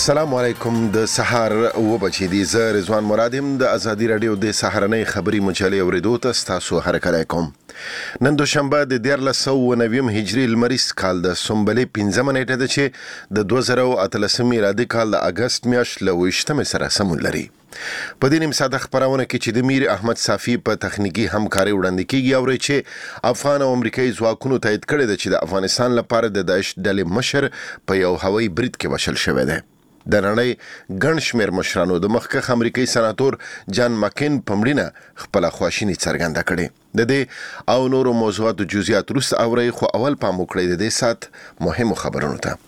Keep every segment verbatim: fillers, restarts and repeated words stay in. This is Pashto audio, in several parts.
السلام علیکم. د سحر و بچی دی ز رضوان مرادم د ازادي رادیو د سحرنۍ خبری مجلې اوریدو ته تاسو هرکلی کوم. نن دوشنبه د دیارلس سوه نوي هجري لمریز کال د سنبلې پنځمه نیټه ده چې د دوه زره اتلسم میلادي کال د اګست میاشت له اوویشتمې سره سمون لري. په دې نیم ساده خبرونه کې چې د میر احمد صافي په تخنیکی همکاري وړاندې کیږي او چې افغان او امریکایي ځواکونو تایید کړی دی چې د افغانستان لپاره د داعش ډلې مشر په یو هوایي برید کې وشل شوی دی. د نړۍ ګڼ شمېر مشرانو د مخکښ امریکایي سناتور جان مکین په مړینه خپله خواشیني څرګنده کړې. د دې او نورو موضوعاتو جزئیات وروسته اورئ، خو اول پام وکړئ د دې ساعت مهمو خبرونو ته.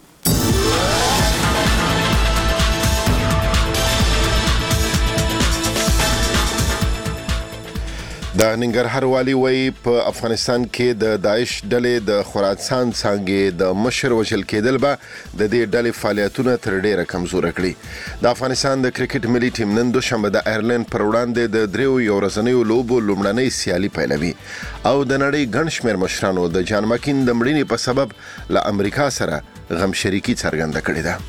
د ننګرهار والي وایي په افغانستان کې د داعش ډلې د خراسان څانګې د مشر وژل کېدل به د دې ډلې فعالیتونه تر ډیره کمزوره کړي. د افغانستان د کرکټ ملي ټیم نن دوشنبه د آیرلند پر وړاندې د دریو یو ورځنیو لوبو لومړنۍ سیالي پیلوي او د نړۍ ګڼ شمېر مشرانو د جان مکین د مړینې په سبب له امریکا سره غمشریکي څرګنده کړې ده.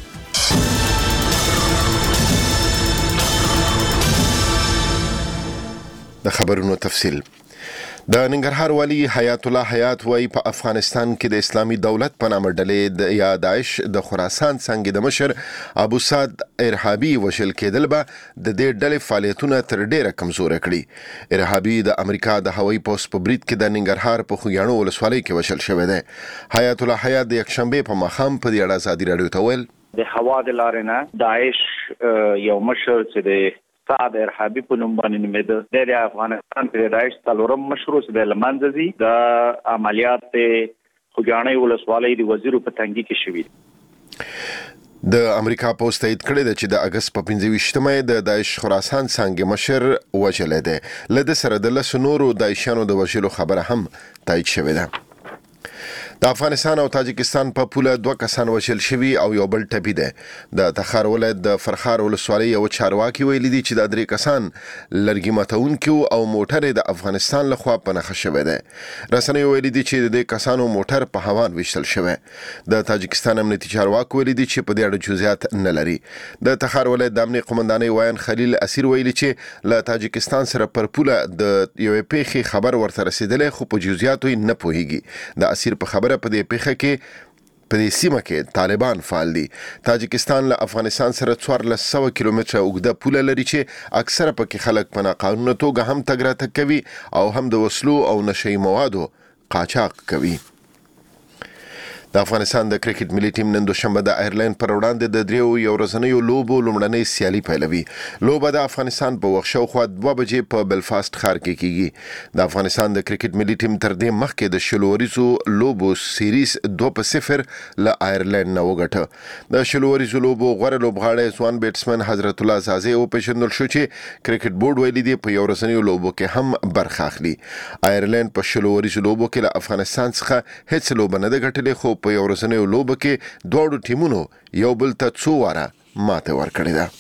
د خبرونو تفصیل. د ننګرهار والي حیات الله حیات وایي په افغانستان کې د اسلامي دولت په نامه ډلې د یا داعش د خراسان څنګه د مشر ابو سعد ارهابي وشل کېدل به د دې ډلې فعالیتونه تر ډیره کمزوره کړي. ارهابي د امریکا د هوایي پوسټ په برید کې د ننګرهار په خوږیاڼو ولسوالۍ کې وشل شوی دی. حیات الله حیات د یکشنبې په ماښام په دې اړه ازادي رادیو ته ویل د هوا د لارې نه داعش یو مشر چې د سعد ارهابي په نوم باندې نومېده د افغانستان په داعش څلورم مشر چې د لمنځه ځي د عملیات خوږیاڼۍ ولسوالۍ د وزیرو په تنګي کې شوي. د امریکا پوسټ تایید کړی دی چې د اګست په پنځه ویشتمه د داعش خراسان څانګې مشر وژلی دی. له ده سره د لسو نورو داعشیانو د وژلو خبره هم تایید شوې ده. د افغانستان او تاجکستان په پوله دوه کسان وژل شوي او یو بل ټپي دی. د تخار ولایت د فرخار ولسوالۍ یو چارواکي ویلي دي چې دا درې کسان لرګي ماتونکي او موټر د افغانستان لخوا په نښه شوی دی. رسنیو ویلي دي چې د دې کسانو موټر په هوان ویشتل شوی. د تاجکستان امنیتي چارواکي ویلي دي چې په دې اړه جزئیات نه لري. د تخار ولایت د امنیت قومندانۍ وایان خلیل اسیر ویلي چې له تاجکستان سره پر پوله د یوې پیښې خبر ورته رسیدلی، خو په جزئیاتو یې نه پوهیږي. د اسیر په خبره په دې پیښه کې په دې سیمه کې طالبان فعال دي. تاجکستان له افغانستان سره څوارلس سوه کیلومتره اوږده پوله لري چې اکثره پکې خلک په ناقانونه توګه هم تګ راتګ کوي او هم د وسلو او نشهیي موادو قاچاق کوي. د افغانستان د کرکټ ملي ټیم نن دوشنبه د آیرلند پر وړاندې د دریو یو ورځنیو لوبو لومړنۍ سیالي پیلوي. لوبه د افغانستان په وخت شاوخوا دوه بجې په بلفاست ښار کې کیږي. د افغانستان د کرکټ ملي ټیم تر دې مخکې د شلو وریزو لوبو سیریز دوه په صفر له آیرلند نه وګټه. د شلو وریزو لوبو غوره لوبغاړی ځوان بیټسمن حضرت الله زازی وپېژندل شو چې کرکټ بورډ ویلي دی په یو ورځنیو لوبو کې هم برخه اخلي. آیرلند په شلو وریزو لوبو کې له افغانستان څخه هیڅ لوبه نه ده ګټلې، خو په یو ورځنیو لوبو کې دواړو ټیمونو یو بل ته څو واره ماته ورکړې ده.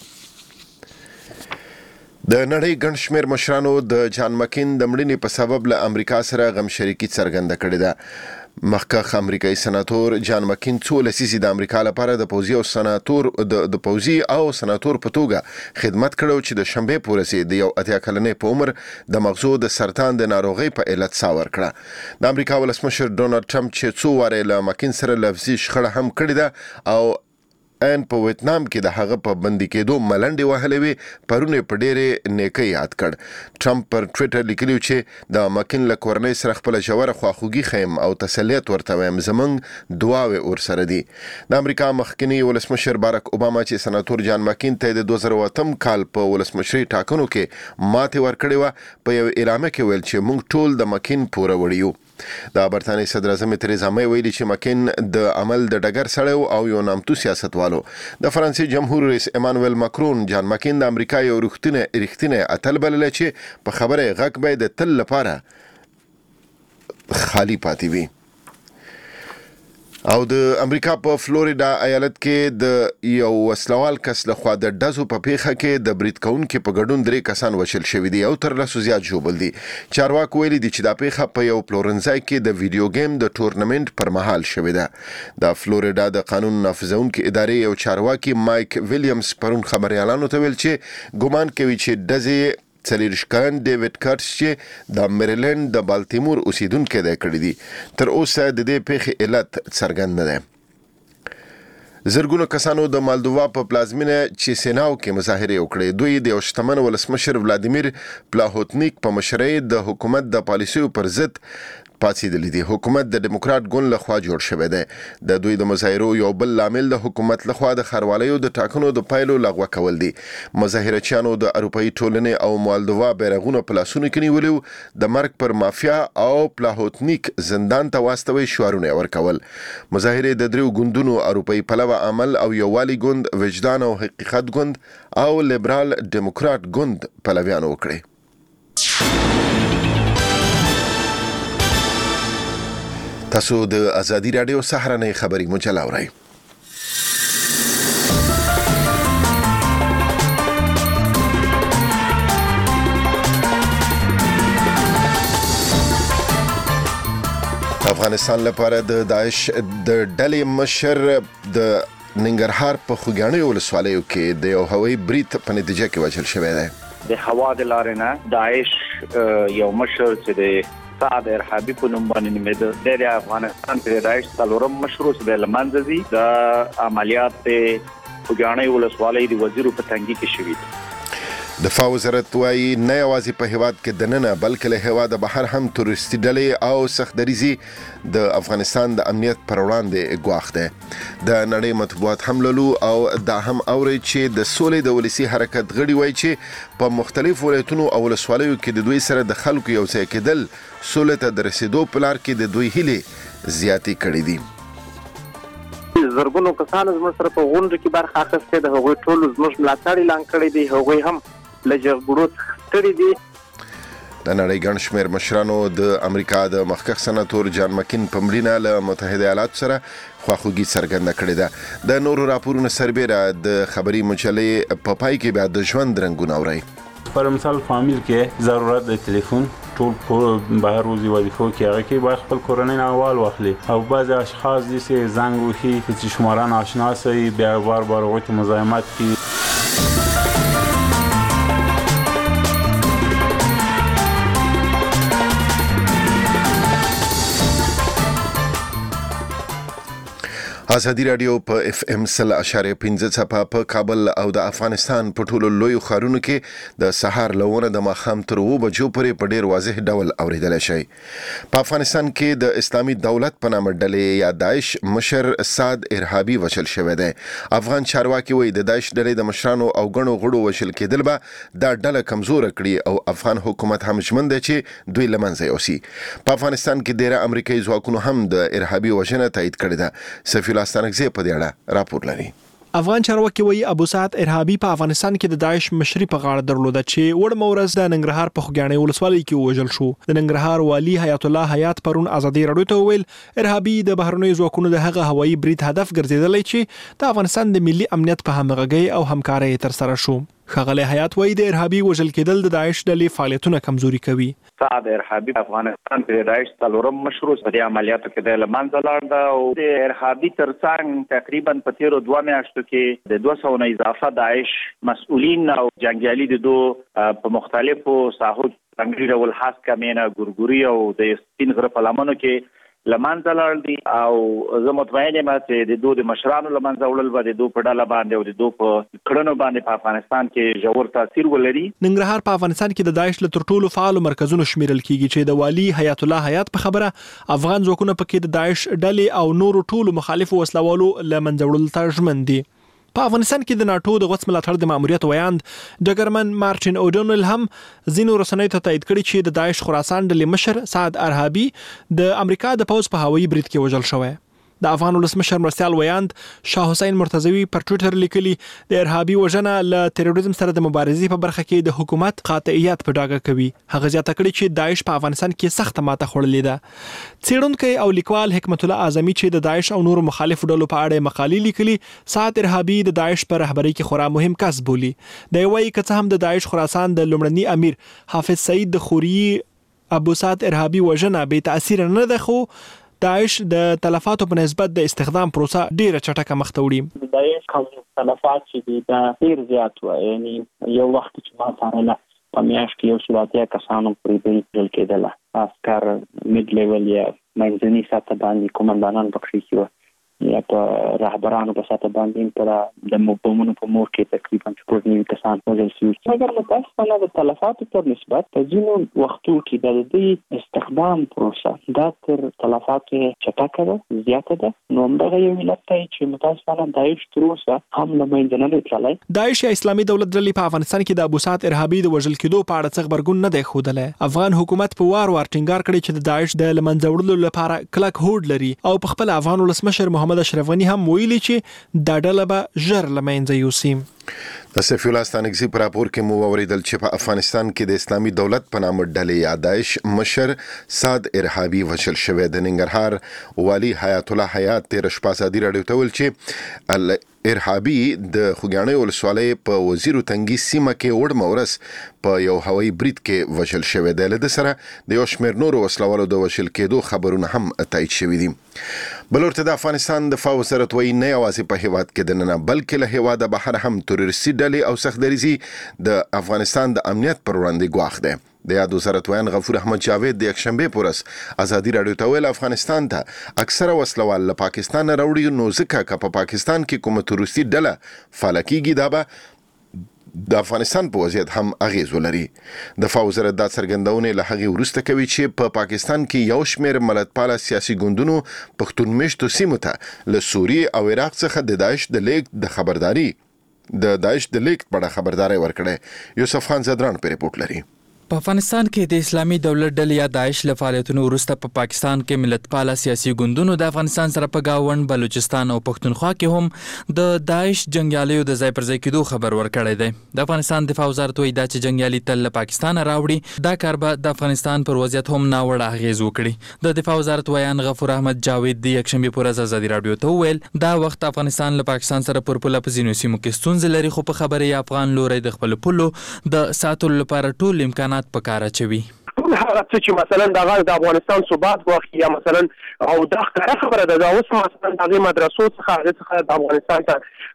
د نړۍ ګڼ شمېر مشرانو د جان مکین د مړینې په سبب له امریکا سره غمشریکي څرګنده کړې ده. مخکښ امریکایي سناتور جان مکین څو لسیزې د امریکا لپاره د پوځي او سناتور د د پوځي او سناتور په توګه خدمت کړو چې د شنبې پورې د یو اتیا کلنې په عمر د مغزو د سرطان د ناروغۍ په علت ساه ورکړه. د امریکا ولسمشر ډونالډ ټرمپ چې څو واره له مکین سره لفظي شخړه هم کړې ده او ان په ویتنام کې د هغه په بندي کېدو ملنډې وهلې وي، پرونه په ډېرې نیکۍ یاد کړ. ټرمپ پر ټویټر لیکلي چې د مکین له کورنۍ سره خپله ژوره خواخوږي ښیم او تسلیت ورته وایم، زموږ دعاوې ورسره دي. د امریکا مخکني ولسمشر باراک اوباما چې سناتور جان مکین ته د دوه زره اتم کال په ولسمشرۍ ټاکنو کې ماتې ورکړې وه، په یو اعلامیه کې ویل چې موږ ټول د مکین پوروړي یو. د برتانیې صدر اعظم تریزا مې ویلي چې مکین د عمل د ډګر سړی او یو نامتو سیاستوالو. د فرانسې جمهور رئیس ایمانویل ماکرون جان مکین د امریکا یو رښتینی اتل بللی چې په خبره یې غږ به د تل لپاره خالی پاتې وي. او د امریکا په فلوریدا ایالت کې د یو وسلوال کس له خوا د ډزو په پیښه کې د برید کوونکو په ګډون درې کسان وشل شوي دي او تر لسو زیات ژوبل دي. چارواکو ویلي دي چې دا پیښه په یو پلورنځای کې د ویډیو گیم د ټورنمنت پر مهال شوې ده. د فلوریدا د قانون نافذونکو ادارې یو چارواکي مایک ویلیامز پرون خبريالانو ته ویل چې ګومان کوي چې ډزې څلېرویشت ډیوډ کارټس چې د میریلند د بالتیمور اوسیدونکو دی کړی دي. تر اوسه د دې پیښې علت څرګند نه دی. زرګونو کسانو د مالدووا په پلازمینه چیسیناو کې مظاهره وکړې. دوی د یو شتمن ولسمشر ولادیمیر پلاهوتنیک په مشرۍ د حکومت د پالیسیو پر ضد پاتېدلې دي. حکومت د ډیموکرات ګوند لخوا جوړ شوی دی. د دوی د مظاهرو یو بل لامل د حکومت لخوا د خاروالیو د ټاکنو د پایلو لغوه کول دي. مظاهرچیانو د اروپאי ټولنې او مالدووا بیرغونه په لاسونو کې نیولي، د مرګ پر مافیا او پلاهوتنیک زندان ته واستوي شعارونه ورکول. مظاهره د دریو ګوندونو اروپאי پلوه عمل او یووالي ګوند، وجدان او حقیقت ګوند او لیبرال ډیموکرات ګوند پلویانو وکړي. تاسو د ازادي رادیو سهارنۍ خبري مجله اورئ. افغانستان لپاره د داعش د ډلې مشر د ننګرهار په خوګیاڼي ولسوالیو کې د یو هوایي برید په نتیجه کې وژل شوی دی. د هوا د لارې نه داعش یو مشر چې د سعد ارهابي په نوم باندې نومېده د افغانستان په داعش څلورم مشروع د لمنځي د عملیات خوګیاڼي ولسوالۍ د وزیر په تنګي کې شوی دی. دفاع وزارت وايي نه یوازې په هیواد کې دننه بلکې له هیواده بهر هم تورستي ډلې او سختدریزي د افغانستان د امنیت پر وړاندې ګواښ دی. د نړۍ مطبوعات هم لولو او دا هم اوري چې د سولې د ولسی حرکت غړي وایي چې په مختلفو ولایتونو او ولسوالیو کې د دوی سره د خلکو یو ځای کېدل سولې ته د رسیدو په لار کې د دوی هیلې زیاتې کړې دي. زرګونو کسانو زموږ سره په غونډه کې برخه اخیستې ده. هغوی ټول زموږ ملاتړ اعلان کړی دی. هغوی هم له جګړو ستړي دي. د نړۍ ګڼ شمېر مشرانو د امریکا د مخکښ سناتور جان مکین په مړینه له متحده ایالاتو سره خواخوږي څرګنده کړې ده. د نورو راپورونو سربیره د خبري مجلې په پای کې بیا د ژوند رنګونه اورئ. پر مثال فامیل کې ضرورت د ټلیفون ټول په بهر وزي وظیفو کې هغه کې باید خپل کورنۍ احوال واخلي او بعض اشخاص دي چې زنګ وهي چې شماره ناشنا سي بیا بار بار وایي مزاحمت کوي. ازادي رادیو په اف ام سل اشاریه پنځه څپه په کابل او د افغانستان په ټولو لوی ښارونو کې د سهار لونه د ماښام تر اوه بجو پورې په ډیر واضح ډول اوریدل شي. په افغانستان کې د اسلامي دولت په نامه ډلې یا داعش مشر سعد ارهابي وشل شوی دی. افغان چارواکي وایي د داعش ډلې د مشرانو او غړو غړو وشل کېدل به دا ډله کمزور کړي او افغان حکومت هم ژمن دی چې دوی لمنځه یوسي. په افغانستان کې ډیره امریکایي ځواکونو هم د ارهابي وژنه تایید کړې ده. سفیر ستانکزی په دې اړه راپور لري. افغان چارواکي وایي ابو سعد ارهابي په افغانستان کې د داعش مشري په غاړه درلوده چې وړ مورز د ننګرهار په خوګیاڼي ولسوالۍ کې وژل شو. د ننګرهار والي حیات الله حیات پرون ازادي رادیو ته ویل ارهابي د بهرنیو ځواکونو د هغه هوایي برید هدف ګرځیدلی چې د افغانستان د ملي امنیت په همغږۍ او همکارۍ تر سره شو. ښاغلی حیات وایي د ارهابي وژل کېدل د داعش ډلې فعالیتونه کمزوري کوي. سعد ارهابي افغانستان په داعش څلورم مشروع په عملیاتو کې د لمنځه لاړ ده او د ارهابي ترڅنګ تقریبا په تیرو دوه میاشتو کې د دوه سوه نه اضافه داعش مسؤلین او جنګیالي د دوه په مختلفو ساحو څنګه ډول خاص کمینه ګورګوري او د سپین غره په لمنو کې لمنځه لاړ دي او زه مطمئن یم چې د دوه د مشرانو لمنځه وړل به د دوه په ډله باندې او د دوه په کړنو باندې په افغانستان کې ژور تاثیر ولري. ننګرهار په افغانستان کې د داعش له تر ټولو فعالو مرکزونو شمیرل کیږي چې د والي حیات الله حیات په خبره افغان ځواکونه پکې د داعش ډلې او نورو ټولو مخالفو وسلوالو لمنځه وړل ته ژمن دي. په افغانستان کې د ناتو د غوڅ ملاتړ د ماموریت ویاند ډګرمن مارټین اوډونل هم ځینو رسنیو ته تایید کړي چې د داعش خراسان ډلې مشر سعد ارهابي د امریکا د پوځ په هوایي برید کې وژل شوی. د افغان ولسمشر مرستيال ویاند شاه حسین مرتضوی پر ټوئیټر لیکلي د ارهابي وژنه له تروریزم سره د مبارزې په برخه کې د حکومت قاطعیت په ډاګه کوي. هغه زیاته کړې چې داعش په افغانستان کې سخت ماته خوړلې ده. څېړونکی او لیکوال حکمت الله اعظمي چې د داعش او نور مخالفو ډلو په اړه مقالې لیکلي، سعد ارهابي د داعش پر رهبرۍ کې خورا مهم کس بولي. د یوې کڅ هم د داعش خراسان د لومړني امیر حافظ سعید د خوري ابو سعد ارهابي وژنه به تاثیر نه ده، خو داعش د تلفاتو په نسبت د استخدام پروسه ډیره چټکه مخ ته وړي. داعش کوم تلفات چې دا ډیر زیات و، یعنی یو وخت چې ما سره په میاشت کې یو څلاتیا کسانو پرې بل کېدل، عسكر مید لیول یا منځني سطح باندې کومندانان پکې کېو یا په رهبرانو په سطح باندې پر د مبومونو په مور کې تقریبا شپږ نیم کسان وژل شوي. مګر متاسفانه د تلفاتو پر نسبت په ځینو وختو کې د دې استخدام پروسه دا تر تلفاتو چټکه ده، زیاته ده. نو همدغه یو علت دی چې متاسفانه داعش تر اوسه هم له منځه نه دی تللی. داعش یا اسلامي دولت ډلې په افغانستان کې د ابو سعد ارهابي د وژل کېدو په اړه څه غبرګون نه دی ښودلی. افغان حکومت په وار وار ټینګار کړی چې د داعش د له منځه وړلو لپاره کلک هوډ لري او په خپل افغان ولسمشر محمد اشرف غني هم ویلي چې دا ډله به ژر له منځه یوسي. د سیف الله ستانکزي پر راپور کې مو اوریدل چې په افغانستان کې د اسلامي دولت په نامه ډلې یا داعش مشر سعد ارهابي وژل شوی. د ننګرهار والي حیات الله حیات تیر شپه ازادي راډیو ته ویل چې ارهابي د خوګیاڼي ولسوالۍ په وزیرو تنګي سیمه کې وړ مورس په یو هوایي برید کې وژل شوی دی. له سره د یو شمېر نورو وسلوالو د وژل کېدو خبرونه هم تایید شوي دي. بل ورته د افغانستان دفاع وزارت وایي نه یوازې په هیواد کې دننه بلکې له هیواده بهر هم تروریستي ډلې او سختدریزي د افغانستان د امنیت پر وړاندې ګواښ دی. د یاد وزارت ویان غفور احمد جاوید د یکشنبه پورس ازادي راډیو ته ویل افغانستان ته اکثره وسلوال له پاکستان راوړي، نو ځکه که په پاکستان کې کومه تروریستي ډله فعال کیږي دا به د افغانستان په وضعیت هم اغیز ولري. دفاع وزارت دا څرګندونه له هغې وروسته کوي چې په پا پاکستان کې یو شمېر ملتپاله سیاسي ګوندونو پښتون میشتو سیمو ته له سوریې او عراق څخه د داعش د لیږد د خبرداري د داعش د لیږد په اړه خبرداری ورکړی. یوسف خان زدران په ریپورت لري. په افغانستان کې د اسلامي دولت ډلې یا داعش له فعالیتونو وروسته په پاکستان کې ملتپاله سیاسي ګوندونو د افغانستان سره په گاوند بلوچستان او پښتونخوا کې هم د داعش جنگیالیو د ځای پر ځای کېدو خبر ورکړی دی. د افغانستان دفاع وزارت وایي دا چې جنگیالي تل له پاکستان راوړي، دا کار به د افغانستان پر وضعیت هم ناوړه اغیز وکړي. د دفاع وزارت ویان غفور احمد جاوید د یکشنبه پر ورځ ازادي راډیو ته وویل دا وخت افغانستان له پاکستان سره پر پوله په ځینو سیمو کې ستونزې لري، خو په خبرې افغان لوري د خپل پولو د ساتلو لپاره ټول امکانات په کار اچوي. ټول هغه څه چې مثلا د افغانستان ثبات واخلي یا مثلا او دا ښکاره خبره ده، دا اوس مثلا د مدرسو څخه هغه څخه د افغانستان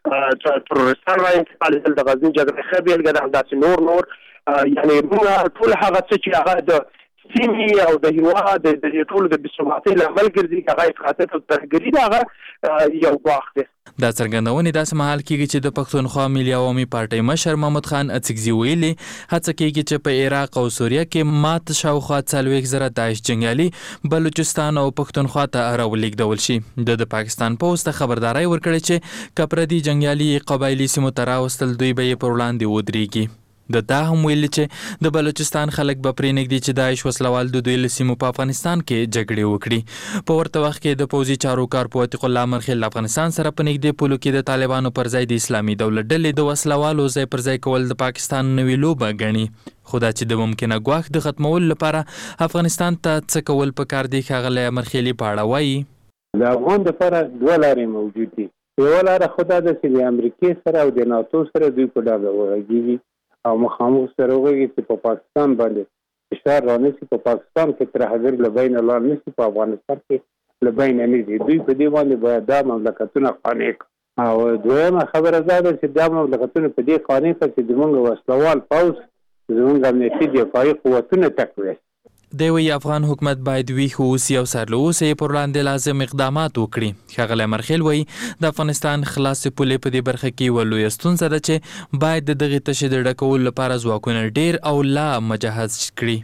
ته تروریستان را انتقال د غزنی جګړې ښه بیلګه ده. همداسې نور نور یعنی موږ ټول هغه څه چې هغه د سیمې او د هیواد د ټولو د بېثباتۍ لامل ګرځي، هغه افراطیت او ترهګري ده، هغه یو ګواښ دی. دا څرګندونې داسې مهال کېږي چې د پښتونخوا ملي عوامي پارټۍ مشر محمد خان اڅکزي ویلي هڅه کېږي چې په عراق او سوریه کې مات شاوخوا څلوېښت زره داعش جنګیالي بلوچستان او پښتونخوا ته راولېږدول شي. د د پاکستان پوځ ته خبرداری ورکړې چې که پردي جنګیالي قبایلي سیمو ته راوستل دوی به یې پر وړاندې ودرېږي. د دا هم ویلي چې د بلوچستان خلک به پرې نږدي چې داعش وسلوال د دوی له سیمو په افغانستان کې جګړې وکړي. په ورته وخت کې د پوځي چارو کارپو عتیق الله مرخیل افغانستان سره په نږدې پولو کې د طالبانو پر ځای د اسلامي دولت ډلې د وسلوالو ځای پر ځای کول د پاکستان نوې لوبه ګڼي. خو دا چې د ممکنه ګواښ د ختمولو لپاره افغانستان ته څه کول پکار دي، ښاغلی مرخیلي په اړه وایي د افغان دپاره دوه لارې موجود دي. یوه لاره خو دا ده چې د امریکې سره او د ناتو سره دوی په ډاګه وغږېږي او مخامخ سره وغږېږي چې په پاکستان باندې فشار رانیسي، په پاکستان کې ترهګر له بینه لاړ نشي، په افغانستان کې له بینه نه ځي. دوی په دې باندې باید دا مملکتونه قانع کړي. او دویمه خبره دا ده چې دا مملکتونه په دې قانع کړي چې زموږ وسلوال پوځ، زموږ امنیتي دفاعي قوتونه تقویه. دی وی افغان حکومت باید ویښ واوسي او سرلوسه پر وړاندې لازم اقدامات وکړي. ښاغلی مرخیل وایي د افغانستان خلاصې پولې په دې برخه کې یوه لویه ستونزه ده چې باید د دغې تشې د ډکولو لپاره ځواکونه ډېر او لا مجهز کړي.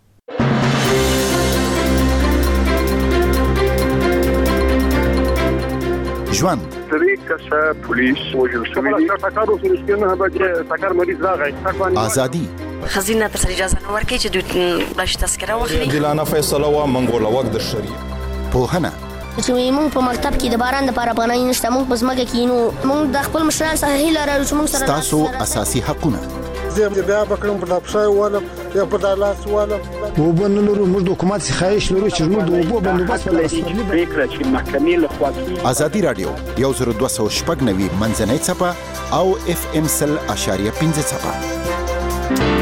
ژوند پولیس وژل شوي، ازادي خزینه تر اجازه نه ورکړي چې دوی بلش تذکره واخلي. عادلانه فیصله و منګول وګ در شری پوهنه چې موږ په مکتب کې د باران لپاره افغانۍ نشته، موږ په ځمکه کې نو موږ د خپل مشرانو څخه هیله لرو چې موږ سره تاسو اساسي حقونه زه بیا بکړم په دپسای ولم یا په دالاس ولم وبن لرو موږ د حکومت خواهش لرو چې موږ د وبو بندوبست ولرو فکر چې محکمې له خوا ازادي رادیو یو زر دوه سوه شپږ نوي منځنۍ څپه او اف ام سل اشاریه پنځه څپه.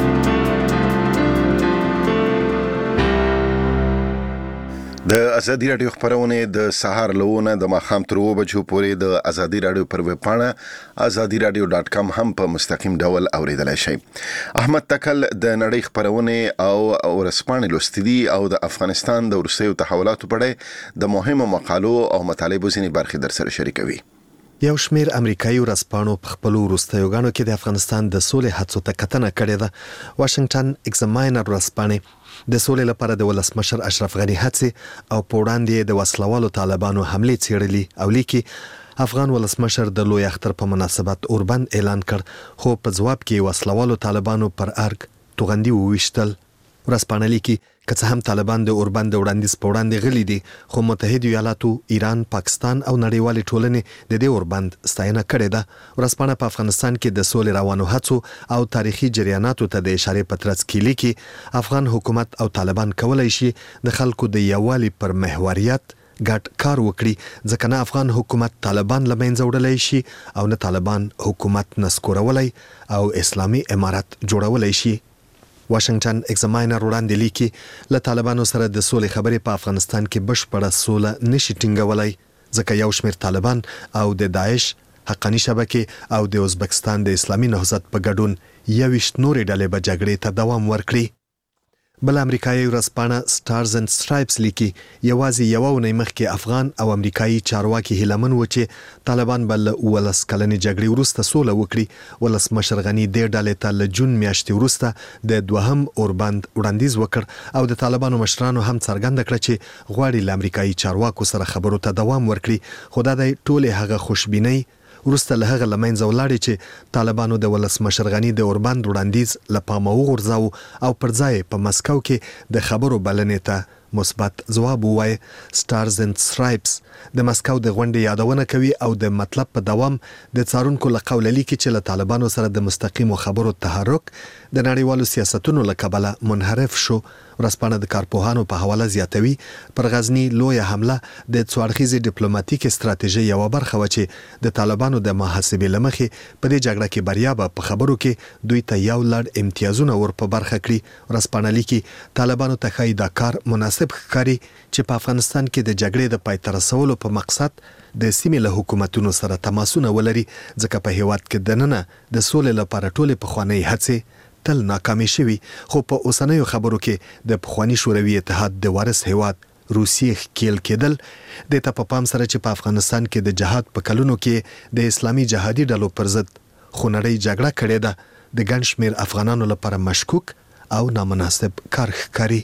د ازادي رادیو خبرونه د سهار لونه د ماخام تر اوه بجو پورې د ازادي رادیو پر ویب پاڼه ازادي رادیو ډاټ کام هم په مستقیم ډول اوریدلای شئ. احمد تکل د نړۍ خبرونه او ورسپانې لوستدي او د افغانستان د ورسېو تحولاتو په اړه د مهمو مقالو او مطالبو ځینې برخې در سره شریکوي. یو شمیر امریکایي ورسپانو په خپل وروستیو غاڼو کې د افغانستان د سولې هڅو ته کتنه کړې ده. واشنگټن ایگزاماینر ورسپانې د سولې لپاره د ولسمشر اشرف غنی هڅې او په وړاندې د وسلوالو طالبانو حملې څېړلي او لیکي افغان ولسمشر د لوی اختر په مناسبت اوربند اعلان کړ، خو په ځواب کې وسلوالو طالبانو پر ارګ توغندي وویشتل. ورسپانه لیکي که څه هم طالبان د اوربند وړاندیز په وړاندې غلي دي، خو متحده ایالاتو، ایران، پاکستان او نړیوالې ټولنې د دې اوربند ستاینه کړې ده. ورسپانه په افغانستان کې د سولې روانو هڅو او تاریخي جریاناتو ته د اشارې په ترڅ کې لیکي افغان حکومت او طالبان کولای شي د خلکو د یووالي پر محوریت ګډ کار وکړي، ځکه نه افغان حکومت طالبان له منځه وړلی شي او نه طالبان حکومت نسکورولای او اسلامي امارت جوړولای شي. واشنگټن ایگزاماینر وړاندې لیکي له طالبانو سره د سولې خبرې په افغانستان کې بشپړه سوله نشي ټینګولای، ځکه یو شمیر طالبان او د داعش حقانی شبکې او د ازبکستان د اسلامي نهضت په ګډون یویشت نورې ډلې به جګړې ته دوام ورکړي. بل امریکایي ورځپاڼه سټارز اینډ سټرایپس لیکي یوازې یوه اونۍ مخکې افغان او امریکایي چارواکي هیلمن و چې طالبان به له اوولس کلنې جګړې وروسته سوله وکړي. ولسمشر غني دې ډلې ته له جون میاشتې وروسته د دوهم اوربند وړاندیز وکړ او د طالبانو مشرانو هم څرګنده کړه چې غواړي له امریکایي چارواکو سره خبرو ته دوام ورکړي، خو دا د ټولې هغه خوشبینۍ وروسته له هغه له منځه ولاړې چې طالبانو د ولسمشر غني د اوربند وړاندیز له پامه وغورځاوه او پر ځای په مسکو کې د خبرو بلنې ته مثبت ځواب ووایي. سټارز اینډ سټرایپس د مسکو د غونډې یادونه کوي او د مطلب په دوام د څارونکو له قوله لیکي چې له طالبانو سره د مستقیمو خبرو تحرک د نړیوالو سیاستونو له کبله منحرف شو. ورسپانه د کارپوهانو په حواله زیاتوي پر غزنی لویه حمله د څوارخیزې ډیپلوماټیک استراتیژي یو برخه و چې د طالبانو د محاسبې لمخې په دې جګړه کې بریا به په خبرو کې دوی ته یو لړ امتیازونه ور په برخه کړي. ورسپانه لیکي طالبانو ته ښایي دا کار مناسب ښکاري چې په افغانستان کې د جګړې د پای ته رسولو په مقصد د سیمې له حکومتونو سره تماسونه ولري، ځکه په هیواد کې دننه د سولې لپاره ټولې پخوانۍ هڅې تل ناکامې شوي، خو په اوسنیو خبرو کې د پخواني شوروي اتحاد د وارث هیواد روسیې ښکیل کېدل د ته په پام سره چې په افغانستان کې د جهاد په کلونو کې د اسلامي جهادي ډلو پر ضد خونړۍ جګړه کړې ده د ګڼ شمېر افغانانو لپاره مشکوک او نامناسب کار ښکاري.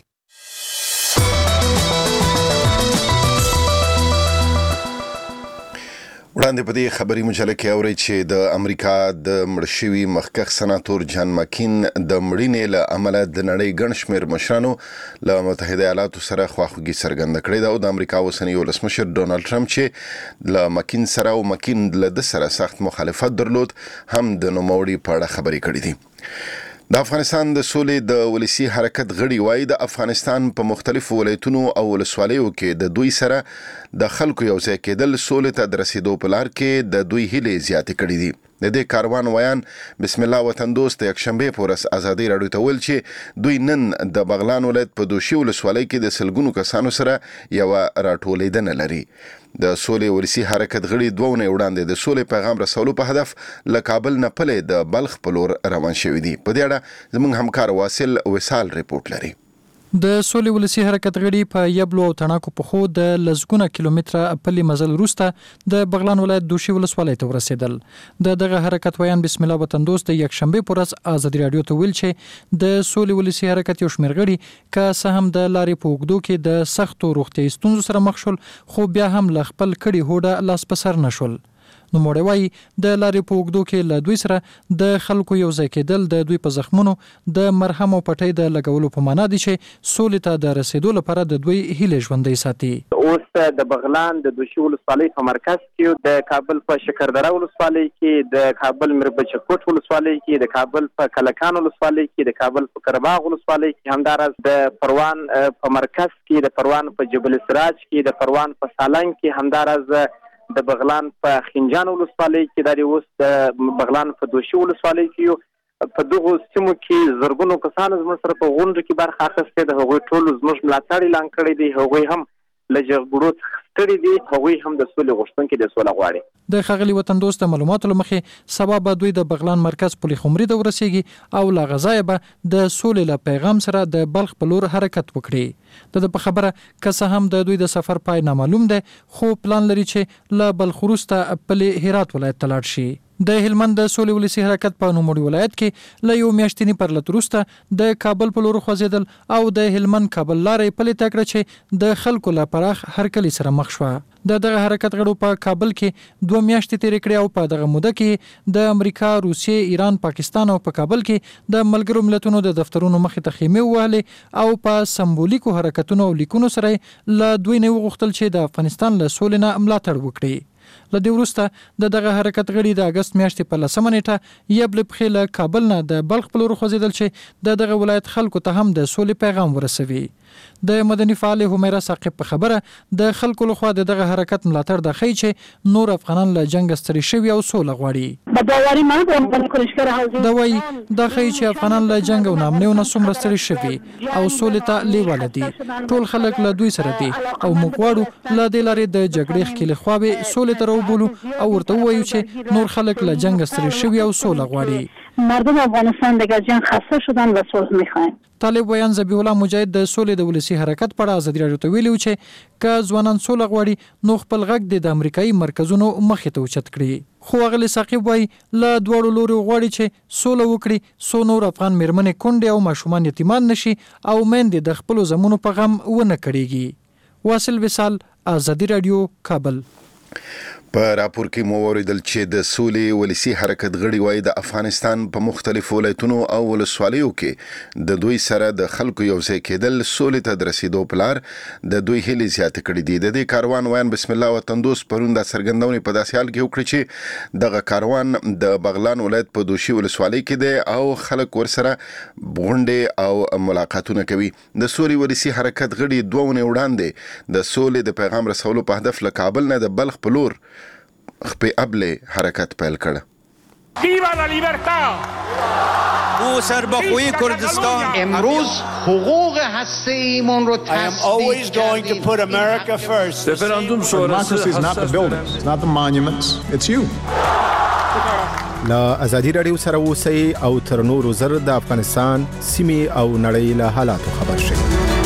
وړاندې په دې خبري مجله کې اوري چې د امریکا د مړشوي مخکښ سناتور جان مکین د مړینې له امله د نړۍ ګڼ شمېر مشرانو له متحده ایالاتو سره خواخوږي څرګنده کړې ده او د امریکا اوسنی ولسمشر ډونالد ټرمپ چې له مکین سره او مکین له د سره سخت مخالفت درلود هم د نوموړي په اړه خبرې کړې دي. د افغانستان د سولې د ولسی حرکت غړي وایي د افغانستان په مختلفو ولایتونو او ولسوالیو کې د دوی سره د خلکو یو ځای کېدل سولې ته د رسیدو په لار کې د دوی هیلې زیاتې کړې دي. د دې کاروان ویان بسم الله وطن دوست یک شنبه په ورځ ازادي راډیو ته ویل چې دوی نن د بغلان ولایت په دوشي ولسوالۍ کې د سلګونو کسانو سره یو راټولیدنه لري. د سولې ولسی حرکت غړي دوه ونې وړاندې د سولې پیغام رسولو په هدف له کابل نه پلې د بلخ په لور روان شوي دي. په دې اړه زموږ همکار واصل وصال ریپورت لري. د سولې ولسی حرکت غړي په یبلو او تڼاکو په خو د لزګونه کیلومتره پلي مزل وروسته د بغلان ولایت دوشي ولسوالۍ ته ورسېدل. د دغه حرکت ویان بسم الله وطن دوست یک شنبه پر ورځ ازادي راډیو ته ویل چې د سولې ولسی حرکت یو شمېر غړي که څه هم د لارې په اوږدو کې د سختو روغتیايي ستونزو سره مخ شول، خو بیا هم له خپل کړي هوډه لاس په سر نه شول. نو موړی وایي د لارې په اوږدو کې له دوی سره د خلکو یو ځای کېدل د دوی په زخمونو د مرهم او پټۍ د لګولو په معنا دي چې سولې ته د رسیدو لپاره د دوی هیلې ژوندۍ ساتي. اوس د بغلان د دوشي ولسوالۍ په مرکز کې، د کابل په شکردره ولسوالۍ کې، د کابل میربچه کوټ ولسوالۍ کې، د کابل په کلکان ولسوالۍ کې، د کابل په قرهباغ ولسوالۍ کې، همداراز د پروان په مرکز کې، د پروان په جبل سراج کې، د پروان په سالنګ کې، همداراز د بغلان په خنجان ولسوالۍ کې، د اوس د بغلان په دوشي ولسوالۍ کې په دغه سیمو کې زرګونو کسان زموږ سره په غونډه کې برخه اخیستې ده. هغوی ټول زموږ ملاتړ اعلان کړی دی، هغوی هم له جګړو ستړي دي، هغوی هم د سولې غوښتونکي د سوله غواړي. د ښاغلي وطن دوست معلوماتو لمخې سبا به دوی د بغلان مرکز پلي خمري ته ورسیږي او لا غزا به د سولې له پیغام سره د بلخ په لور حرکت وکړي. د په خبره که هم د دوی د سفر پای نامعلوم ده، خو پلان لري چې له بلخ وروسته پلي هرات ولایت ته لاړ شي. د هلمند د سولې ولسی حرکت په نوموړي ولایت کې له یو میاشتنی پرلط وروسته د کابل په لور خوځیدل او د هلمند کابل لارې پلي تکړه چې د خلکو لپاره هرکلی سره مخ شو. د دغه حرکت غړو په کابل کې دوه میاشتې تیرې کړې او په دغه موده کې د امریکا، روسیې، ایران، پاکستان او په کابل کې د ملګرو ملتونو د دفترونو مخې ته خیمې ووهلې او په سمبولیکو حرکتونو او لیکونو سره له دوی نه وغوښتل چې د افغانستان له سولې نه ملاتړ وکړي. له دې وروسته د دغه حرکت غړي د اگست میاشتې په لسمه نیټه یبل پخې له کابل نه د بلخ په لور خوځېدل چې د دغه ولایت خلکو ته هم د سولې پیغام ورسوي. د مدني فعال همیرا ثاقب په خبره د خلکو لخوا د دغه حرکت ملاتړ د خی چې نور افغانان له جنگ ستړي شوي او سوله غواړي. دا وایي د خی چې افغانان له جنگ او نامنیو نه څومره ستړي شوي او سولې ته لیواله دي. ټول خلک له دوی سره دي او موږ غواړو له دې لارې د جګړې ښکېلې خواوې سولې ته راوبولو او ورته ووایو چې نور خلک له جنگ ستړي شوي او سوله غواړي. مردم افغانستان دیگه جنگ خسته شدن و صلح میخواین. طالب ویان ذبیح الله مجاهد د سولې د ولسی حرکت په اړه ازادي راډیو ته ویلي چې که ځوانان سوله غواړي نو خپل غږ د امریکایي مرکزونو مخې ته اوچت کړي. خو هغه ثاقب وایي له دواړو لوري غواړي چې سوله وکړي، سو نور افغان میرمنې کونډې او ماشومان یتیمان نشي او میندې د خپل زمونو په غم ونه کړيږي. واصل وصال، ازادي راډیو، کابل. په راپور کې مو اوریدل چې د سولې ولسی حرکت غړي وایي د افغانستان په مختلفو ولایتونو او ولسوالیو کې د دوی سره د خلکو یو ځای کېدل سولې ته د رسیدو پلار د دوی هلې زیات کړې دي. د دې کاروان ویان بسم الله وطن دوست پرون د سرګندونې په داسې حال کې وکړي چې دغه کاروان د بغلان ولایت په دوشي ولسوالۍ کې دی او خلک ورسره غونډې او ملاقاتونه کوي. د سولې ولسی حرکت غړي دوه ونې وړاندې د سولې د پیغام رسولو په هدف له کابل نه د بلخ په لور خپې ابله حرکت پیل کړ. ویوا لا لیبرتا او سربخوی کردستان امروز حقوق هسته‌ایمون رو I am always going to put America first. Referendum sonrası is not the buildings, it's not the monuments, it's you. لا ازادي راډیو سره اوسئ او تر نورو زر د افغانستان سیمې او نړۍ له حالاتو خبر شئ.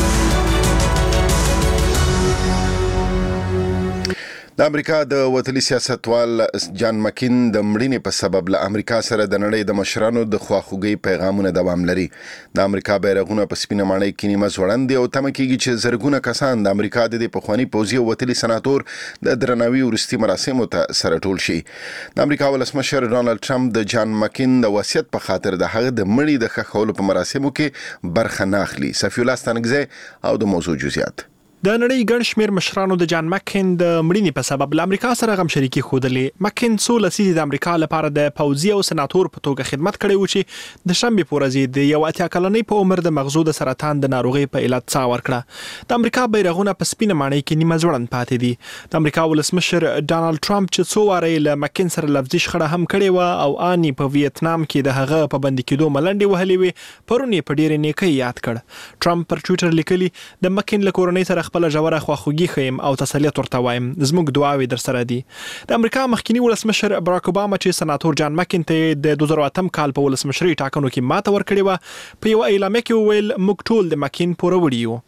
د امریکا د وتلي سیاستوال جان مکین د مړینې په سبب له امریکا سره د نړۍ د مشرانو د خواخوږي پیغامونه دوام لري. د امریکا بیرغونه په سپینه ماڼۍ کې نیمه ځوړند او تمه کېږي چې زرګونه کسان د امریکا د پخوانی پوځي او وتلي سناتور د درناوي ورستي مراسمو ته سره ټول شي. د امریکا ولسمشر ډونالد ټرمپ د جان مکین د وصیت په خاطر د هغه د مړی د ښخولو په مراسمو کې برخه نه اخلي. صفی الله ستانګزی او د موضوع جزئیات. د نړۍ ګڼ شمېر مشرانو د جان مکین د مړینې په سبب له امریکا سره غم شریکي ښودلې. مکین څو لسیزې د امریکا لپاره د پوځي او سناتور په توګه خدمت کړی و چې د شنبې په ورځ د یو اتیا کلنۍ په عمر د مغزو د سرطان د ناروغۍ په علت څا ورکړه. د امریکا بیرغونه په سپینه ماڼۍ کې نیمه ځوړند پاتې دي. د امریکا ولسمشر ډانلډ ټرمپ چې څو واره له مکین سره لفظي شخړه هم کړې و او اني په ویتنام کې د هغه په بندي کېدو ملنډې وهلې وې، پرون یې په ډېرې نیکۍ یاد کړ. ټرمپ پر ټویټر لیکلي د مکین له کورنۍ سره خپل ژوره خواخوږي خیم او تسلیت ورته وایم، زموږ دعاوې در سره دي. د امریکا مخکنی ولسمشر براک اوباما چې سناتور جان مکین ته د دوه زره اتم کال په ولسمشرۍ ټاکنو کې ماته ورکړې و، په یو اعلامیه کې وویل موږ ټول د مکین پوروړي یو.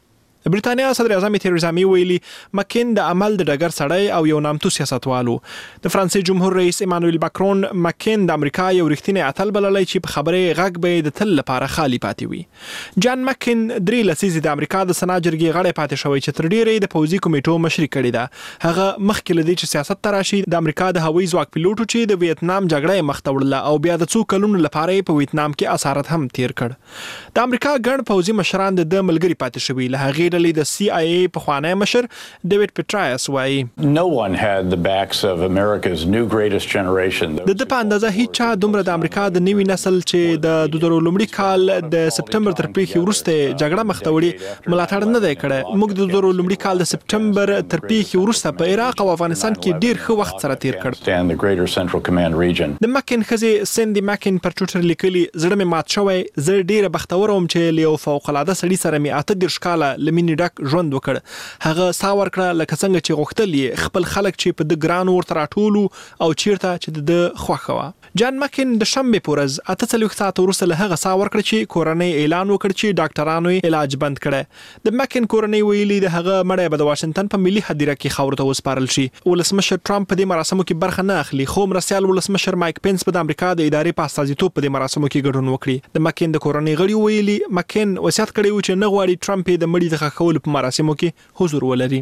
برېټانیا صدر اعظم تریزا می ویلي مکین د عمل د ډګر سړی او یو نامتو سیاستوالو. د فرانسې جمهور رئیس ایمانوئل ماکرون مکین د امریکا یو رښتینی اتل بللی چې په خبرې غږ به د تل لپاره خالی پاتې وي. جان مکین درې لسیزې د امریکا د سنا جرګې غړی پاتې شوی چې تر ډیرې د پوځي کمیټو مشري کړې ده. هغه مخکې له دې چې سیاست ته راشي د امریکا د هوایي ځواک پیلوټ چې د ویتنام جګړه مخ ته وړله او بیا د څو کلونو لپاره په ویتنام کې اسارت هم تیر کړ. د امریکا ګڼ پوځي مشران د ملګری پاتې شوي. له هغې ډلې د سی آی ای پخوانی مشر ډیوډ پیټرایس وایي No one had the backs of America's new greatest generation. د د په اندازه هیڅ چا دومره د امریکا د نوي نسل چې د دوه زره لومړي کال د سپټمبر تر پیښې وروسته جګړه مخ ته وړي ملاتړ نه دی کړی. موږ د دوه زره لومړي کال د سپټمبر تر پیښې وروسته په عراق او افغانستان کې ډیر ښه وخت سره تیر کړ. د مکین ښځې سندي مکین پر ټویټر لیکلي زړه مې مات شوی. زه ډیره بختوره وم چې له یو فوق العاده سړي سره مې اته دېرش کاله له مینې ډک ژوند وکړ. هغه ساه ورکړه لکه څنګه چې غوښتل یې خپل خلک چې په د ګرانو ورته راټولو او چیرته چې د خوښه وه. جان مکین د شنبې په ورځ اته څلوېښت ساعته وروسته له هغه ساه ورکړه چې کورنۍ اعلان وکړ چې ډاکټرانو یې علاج بند کړی. د مکین کورنۍ ویلي د هغه مړی به د واشنګټن په ملي هدیره کې خاورو ته وسپارل شي. ولسمشر ټرمپ په دې مراسمو کې برخه نه اخلي خو مرستیال ولسمشر مایک پنس په د امریکا د ادارې په استازیتوب په دې مراسمو کې ګډون وکړي. د مکین د کورنۍ غړي ویلي مکین وصیت کړی و چې نه غواړي ټرمپ د مړي د ښخ کولو په مراسمو کې حضور ولري.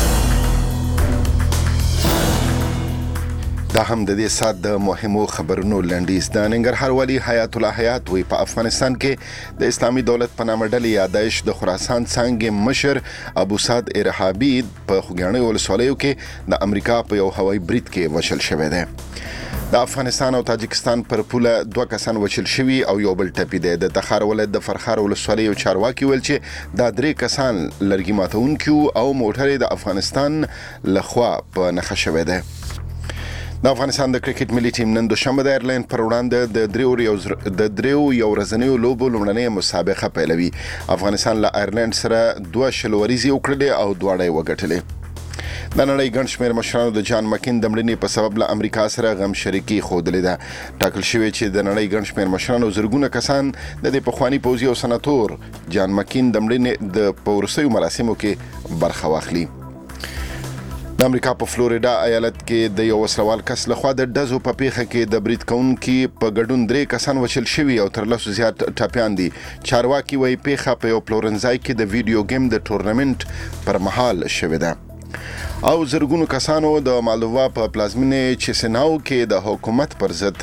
دا هم د دې سات د مهمو خبرونو لنډیز. د ننګرهار والي حیات الله حیات وی په افغانستان کې د اسلامي دولت په نامه ډلې یادایش د خراسان څانګې مشر ابو سعد ارهابي په خوږیاڼي ولسوالیو کې د امریکا په یو هوایي برید کې وشل شوی دی. د افغانستان او تاجکستان پر پوله دوه کسان وشل شوي او یو بل ټپي دی. د تخار ولایت د فرخار ولسوالۍ یو چارواکي ویل چې دا درې کسان لرګي ماتونکي او موټر د افغانستان لخوا په نښه شوی دی. د افغانستان د کرکټ ملي ټیم نن دوشنبه د ایرلند پر وړاندې د دریو یو د دریو یو ورځنیو لوبو لومړنۍ مسابقه پیلوي. افغانستان له ایرلند سره دوه شل وریزې وکړلې او دواړه یې وګټلې. د نړۍ ګڼ شمېر مشرانو د جان مکین د مړینې په سبب له امریکا سره غم شریکي ښودلې ده. ټاکل شوی چې د نړۍ ګڼ شمېر مشرانو زرګونه کسان د دې پخواني پوځي او سناتور جان مکین د مړینې د په وروستیو مراسمو کې برخه واخلي. د امریکا په فلوریډا ایالت کې د یو وسلوال کس لخوا د ډزو په پیښه کې د برید کوونکي په ګډون درې کسان وشل شوي او تر لسو زیات ټپیان دي. چارواکي وایي پیښه په یو پلورنځای کې د ویډیو گیم د ټورنمنت پر مهال شوې ده. او زرګونو کسانو د مالووا په پلازمینه چیسناو کې د حکومت پر ضد